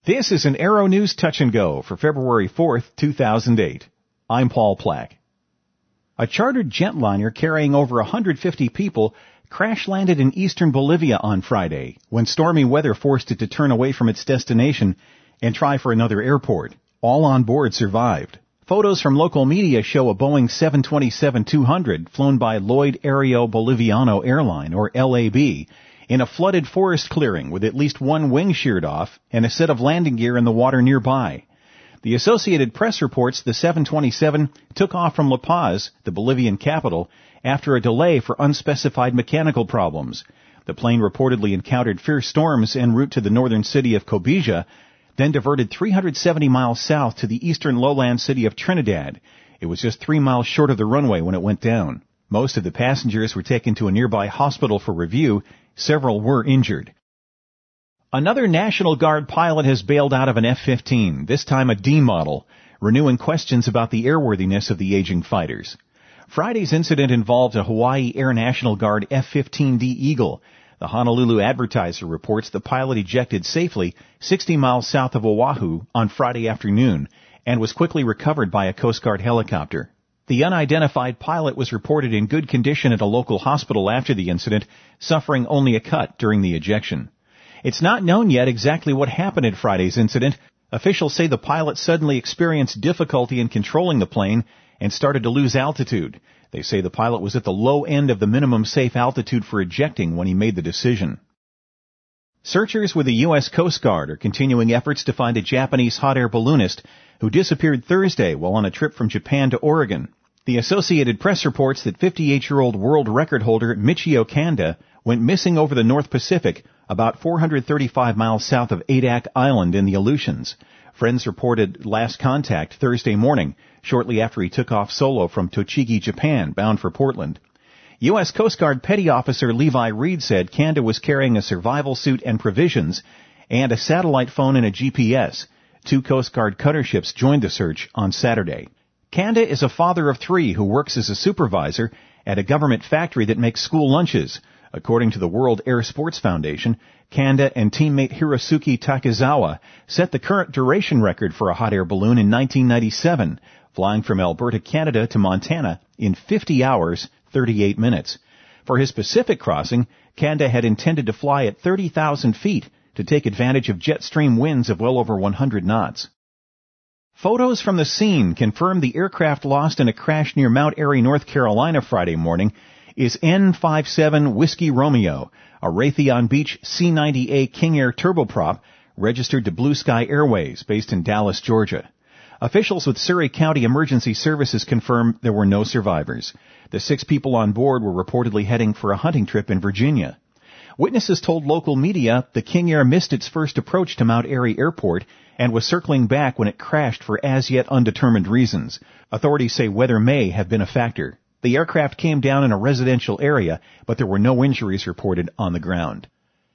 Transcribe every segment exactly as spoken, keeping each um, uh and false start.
This is an Aero News Touch and Go for February fourth, two thousand eight. I'm Paul Plack. A chartered jetliner carrying over one hundred fifty people crash-landed in eastern Bolivia on Friday when stormy weather forced it to turn away from its destination and try for another airport. All on board survived. Photos from local media show a Boeing seven twenty-seven two hundred flown by Lloyd Aéreo Boliviano Airline, or L A B, in a flooded forest clearing with at least one wing sheared off and a set of landing gear in the water nearby. The Associated Press reports the seven twenty-seven took off from La Paz, the Bolivian capital, after a delay for unspecified mechanical problems. The plane reportedly encountered fierce storms en route to the northern city of Cobija, then diverted three hundred seventy miles south to the eastern lowland city of Trinidad. It was just three miles short of the runway when it went down. Most of the passengers were taken to a nearby hospital for review. Several were injured. Another National Guard pilot has bailed out of an F fifteen, this time a D model, renewing questions about the airworthiness of the aging fighters. Friday's incident involved a Hawaii Air National Guard F fifteen D Eagle. The Honolulu Advertiser reports the pilot ejected safely sixty miles south of Oahu on Friday afternoon and was quickly recovered by a Coast Guard helicopter. The unidentified pilot was reported in good condition at a local hospital after the incident, suffering only a cut during the ejection. It's not known yet exactly what happened at Friday's incident. Officials say the pilot suddenly experienced difficulty in controlling the plane and started to lose altitude. They say the pilot was at the low end of the minimum safe altitude for ejecting when he made the decision. Searchers with the U S Coast Guard are continuing efforts to find a Japanese hot air balloonist who disappeared Thursday while on a trip from Japan to Oregon. The Associated Press reports that fifty-eight-year-old world record holder Michio Kanda went missing over the North Pacific, about four hundred thirty-five miles south of Adak Island in the Aleutians. Friends reported last contact Thursday morning, shortly after he took off solo from Tochigi, Japan, bound for Portland. U S Coast Guard Petty Officer Levi Reed said Kanda was carrying a survival suit and provisions and a satellite phone and a G P S. Two Coast Guard cutter ships joined the search on Saturday. Kanda is a father of three who works as a supervisor at a government factory that makes school lunches. According to the World Air Sports Foundation, Kanda and teammate Hirosuke Takezawa set the current duration record for a hot air balloon in nineteen ninety-seven, flying from Alberta, Canada to Montana in fifty hours, thirty-eight minutes. For his Pacific crossing, Kanda had intended to fly at thirty thousand feet to take advantage of jet stream winds of well over one hundred knots. Photos from the scene confirm the aircraft lost in a crash near Mount Airy, North Carolina Friday morning is N fifty-seven Whiskey Romeo, a Raytheon Beach C ninety A King Air turboprop registered to Blue Sky Airways based in Dallas, Georgia. Officials with Surrey County Emergency Services confirm there were no survivors. The six people on board were reportedly heading for a hunting trip in Virginia. Witnesses told local media the King Air missed its first approach to Mount Airy Airport and was circling back when it crashed for as yet undetermined reasons. Authorities say weather may have been a factor. The aircraft came down in a residential area, but there were no injuries reported on the ground.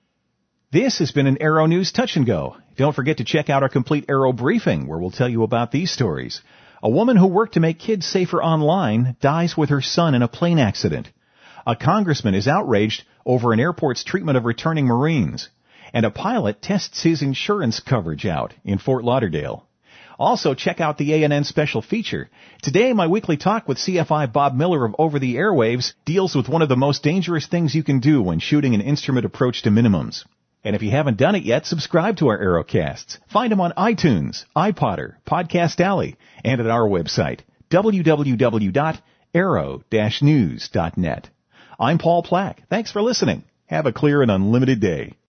This has been an Aero News Touch and Go. Don't forget to check out our complete Aero briefing, where we'll tell you about these stories. A woman who worked to make kids safer online dies with her son in a plane accident. A congressman is outraged over an airport's treatment of returning Marines. And a pilot tests his insurance coverage out in Fort Lauderdale. Also, check out the A N N special feature. Today, my weekly talk with C F I Bob Miller of Over the Airwaves deals with one of the most dangerous things you can do when shooting an instrument approach to minimums. And if you haven't done it yet, subscribe to our Aerocasts. Find them on iTunes, iPodder, Podcast Alley, and at our website, w w w dot aero dash news dot net. I'm Paul Plack. Thanks for listening. Have a clear and unlimited day.